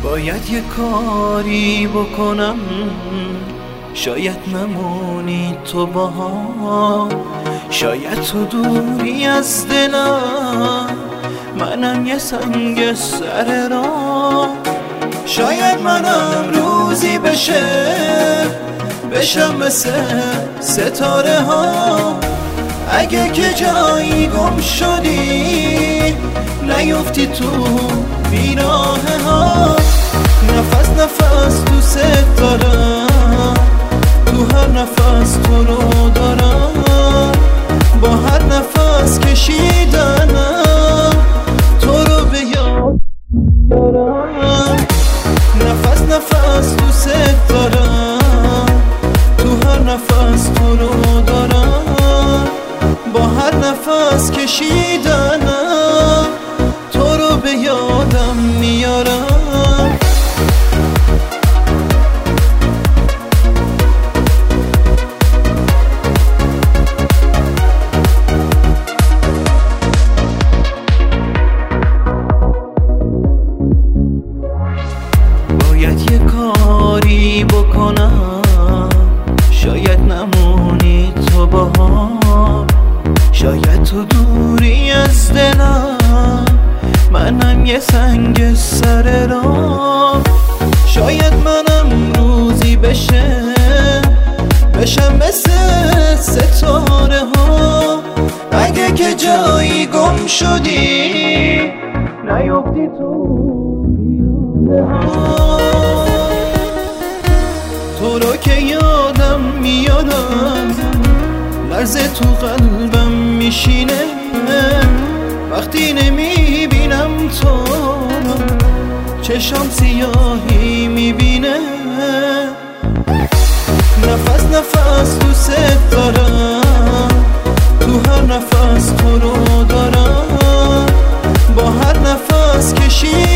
باید یه کاری بکنم، شاید نمونی تو باها، شاید تو دوری از دلم، منم یه سنگ سر راه. شاید منم روزی بشم مثل ستاره ها. اگه که جایی گم شدی نیفتی تو بیراه ها. نفس نفس دوست دارم، تو هر نفس تو رو دارم، با هر نفس کشیدنم تو رو به یاد میارم. نفس نفس دوست دارم، تو هر نفس تو رو دارم، با هر نفس کشیدنم تو رو به یادم میارم. باید یه کاری بکنم، شاید نمونی تو باها، شاید تو دوری از دلم، منم یه سنگ سر راه. شاید منم روزی بشم مثل ستاره ها. اگه که جایی گم شدی نیفتی تو بیرونه ها. تو رو که یادم میادم، لرزه تو قلبم میشینه وقتی نمیبینم تو، چشام سیاهی میبینه. نفس نفس دوست دارم، تو هر نفس تو رو دارم، با هر نفس کشی